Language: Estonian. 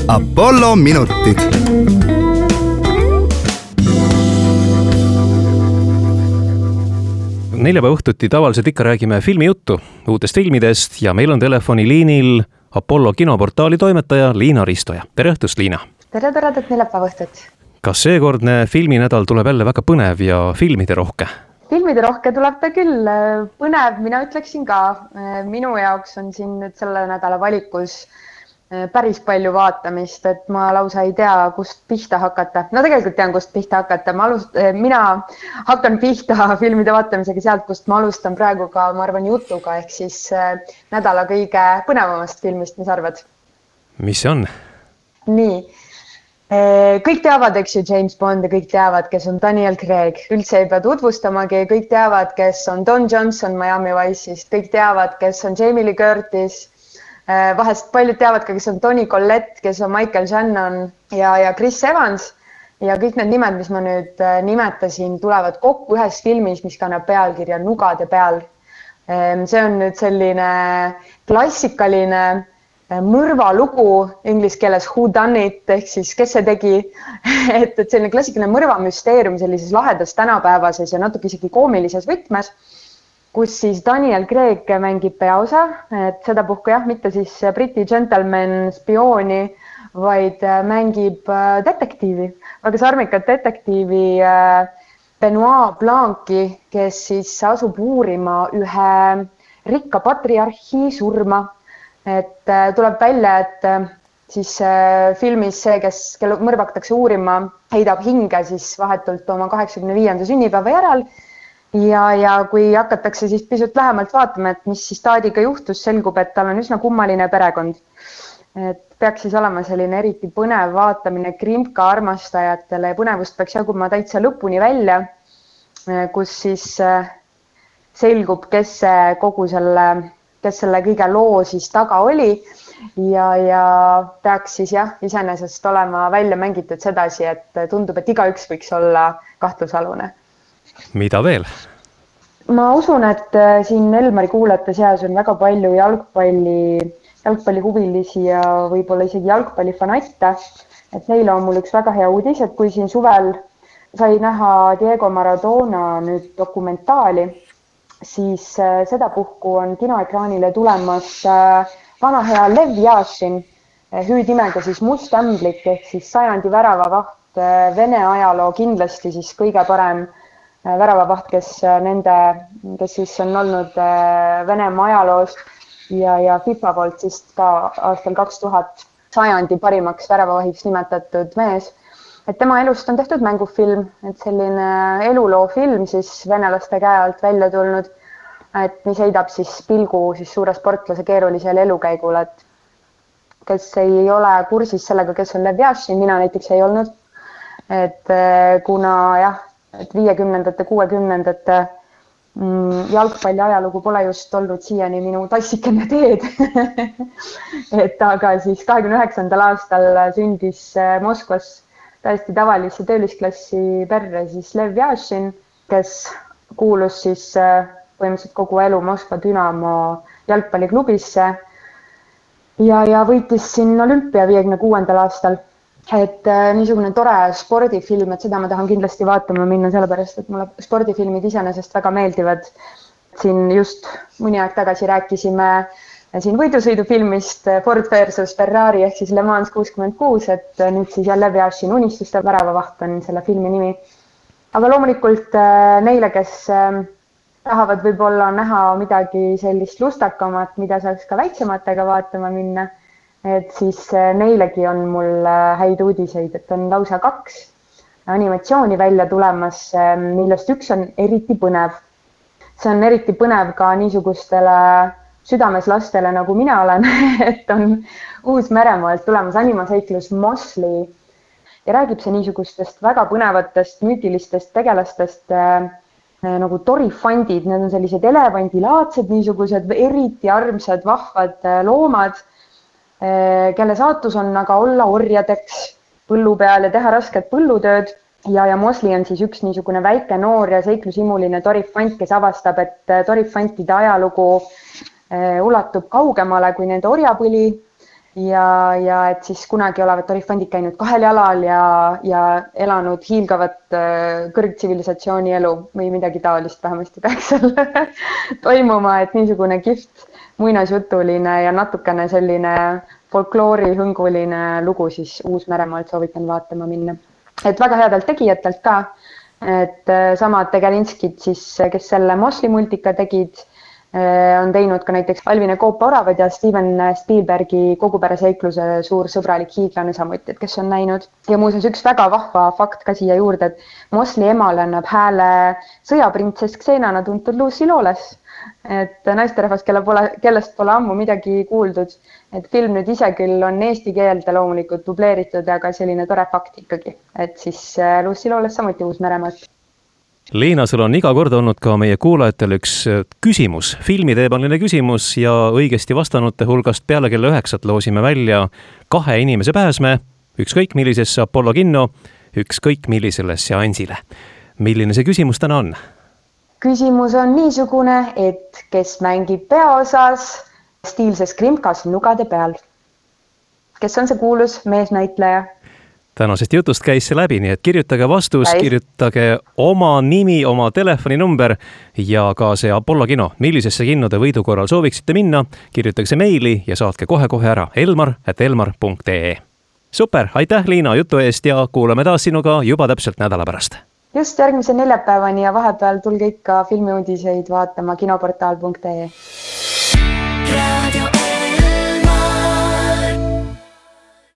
Apollo minutid. Neljapäeva õhtuti tavaliselt ikka räägime filmijuttu, uutest filmidest ja meil on telefoniliinil Apollo kinoportaali toimetaja Liina Ristoja. Tere õhtust, Liina! Tere toredat neljapäeva õhtut! Kas seekordne filminädal tuleb jälle väga põnev ja filmide rohke? Filmide rohke tuleb ta küll. Põnev, mina ütleksin ka. Minu jaoks on siin nüüd selle nädala valikus päris palju vaatamist, et ma lausa ei tea, kust pihta hakata. No tegelikult tean, kust pihta hakata. Mina hakkan pihta filmide vaatamisega sealt, kust ma alustan praegu ka, ma arvan, jutuga, ehk siis nädala kõige põnevamast filmist, mis arvad? Mis see on? Nii. Kõik teavad, eks ju, James Bond ja kõik teavad, kes on Daniel Craig. Üldse ei pea tutvustamagi, kõik teavad, kes on Don Johnson Miami Vice'ist, kõik teavad, kes on Jamie Lee Curtis. Vahest paljud teavad ka, kes on Toni Collette, kes on Michael Shannon ja Chris Evans. Ja kõik need nimed, mis ma nüüd nimetasin, tulevad kokku ühes filmis, mis kannab pealkirja Nugade peal. See on nüüd selline klassikaline mõrvalugu, inglise keeles who done it, ehk siis kes see tegi, et selline klassikaline mõrvamüsteerium sellises lahedas tänapäevases ja natuke isegi koomilises võtmes, kus siis Daniel Craig mängib peaosa, et sedapuhku jah, mitte siis Briti gentleman spiooni, vaid mängib detektiivi, väga sarmikat detektiivi Benoit Blanc'i, kes siis asub uurima ühe rikka patriarhi surma. Et tuleb välja, et siis filmis see, kelle mõrvatakse uurima, heidab hinge siis vahetult oma 85. sünnipäeva järel. Ja kui hakatakse siis pisut lähemalt vaatama, et mis siis taadiga juhtus, selgub, et tal on üsna kummaline perekond. Et peaks siis olema selline eriti põnev vaatamine Krimka armastajatele ja põnevust peaks jaguma täitsa lõpuni välja, kus siis selgub, kes selle kõige loo siis taga oli ja peaks siis jah, iseenesest olema välja mängitud sedasi, et tundub, et igaüks võiks olla kahtlusalune. Mida veel? Ma usun, et siin Elmari kuulajate seas on väga palju jalgpallihuvilisi ja võib-olla isegi jalgpallifanatte, et neile on mul üks väga hea uudis, et kui siin suvel sai näha Diego Maradona nüüd dokumentaali, siis sedapuhku on kinoekraanile tulemas vana hea Lev Yashin, hüüdimega siis Must ämblik ehk siis sajandi väravavaht, Vene ajaloo kindlasti siis kõige parem väravavaht, kes siis on olnud Venemaa ajaloos ja FIFA poolt siis ka aastal 2000 sajandi parimaks väravavahiks nimetatud mees. Et tema elust on tehtud mängufilm, et selline eluloo film siis venelaste käe alt välja tulnud, et mis heidab siis pilgu siis suure sportlase keerulisele elukäigule, et kes ei ole kursis sellega, kes on Lev Yashin, mina näiteks ei olnud, et kuna jah, et 50-ndate, 60-ndate jalgpalli ajalugu pole just olnud siiani minu tassikene teed, et aga siis 29. aastal sündis Moskvas täiesti tavalisse töölisklassi perre siis Lev Yashin, kes kuulus siis põhimõtteliselt kogu elu Moskva Dünamo jalgpalliklubisse ja võitis siin Olümpia 56. aastal. Et niisugune tore spordifilm, et seda ma tahan kindlasti vaatama minna, sellepärast, et mulle spordifilmid iseenesest väga meeldivad. Siin just mõni aeg tagasi rääkisime siin võidusõidufilmist Ford versus Ferrari ehk siis Le Mans 66, et nüüd siis jälle Lev Yashin unistuste väravavaht on selle filmi nimi. Aga loomulikult neile, kes tahavad võib-olla näha midagi sellist lustakamat, mida saaks ka väiksematega vaatama minna, et siis neilegi on mul häid uudiseid, et on lausa 2 animatsiooni välja tulemas, millest üks on eriti põnev. See on eriti põnev ka niisugustele südameslastele, nagu mina olen, et on Uus-Meremaalt tulemas animaseiklus Mosley ja räägib see niisugustest väga põnevatest müütilistest tegelastest nagu torifandid, need on sellised elevandilaadsed, niisugused eriti armsad, vahvad loomad, kelle saatus on aga olla orjadeks põllu peal ja teha rasket põllutööd. Ja Mosley on siis üks niisugune väike noor ja seiklusimuline torifant, kes avastab, et torifantide ajalugu ulatub kaugemale kui nende orjapõli ja et siis kunagi olevat olifandid käinud 2 jalal ja elanud hiilgavat kõrgtsivilisatsiooni elu või midagi taolist vähemasti peaks seal toimuma, et niisugune kihvt muinasjutuline ja natukene selline folkloorihõnguline lugu siis Uus-Meremaalt soovitan vaatama minna. Et väga headelt tegijatelt ka, et samad Tegelinskid siis, kes selle Mosley multika tegid, on teinud ka näiteks Alvin ja Koopa oravad ja Steven Spielbergi Kogupere-seikluse Suur sõbralik hiiglane samuti, et kes on näinud. Ja muuseas üks väga vahva fakt ka siia juurde, et Mosley emale annab hääle sõjaprintsess Xenana tuntud Lucy Lawless, et naisterahvas, kellest pole ammu midagi kuuldud, et film nüüd ise küll on eesti keelde loomulikult dubleeritud, aga selline tore fakt ikkagi, et siis Lucy Lawless samuti Uus-Meremaalt. Liina, sul on iga kord olnud ka meie kuulajatel üks küsimus, filmiteemaline küsimus ja õigesti vastanute hulgast peale kella 9 loosime välja 2 inimese pääsme, ükskõik millisesse Apollo kinno, ükskõik millisele seansile. Milline see küsimus täna on? Küsimus on niisugune, et kes mängib peaosas stiilses krimkas nugade peal? Kes on see kuulus meesnäitleja? Tänasest jutust käis see läbi, nii et kirjutage vastus, kirjutage oma nimi, oma telefoninumber ja ka see Apollo kino. Millisesse kinno te võidu korral sooviksite minna, kirjutage see meili ja saatke kohe ära elmar@elmar.ee. Super, aitäh Liina jutu eest ja kuuleme taas sinuga juba täpselt nädala pärast. Just järgmise neljapäevani ja vahepeal tulge ikka filmiuudiseid vaatama kinoportaal.ee.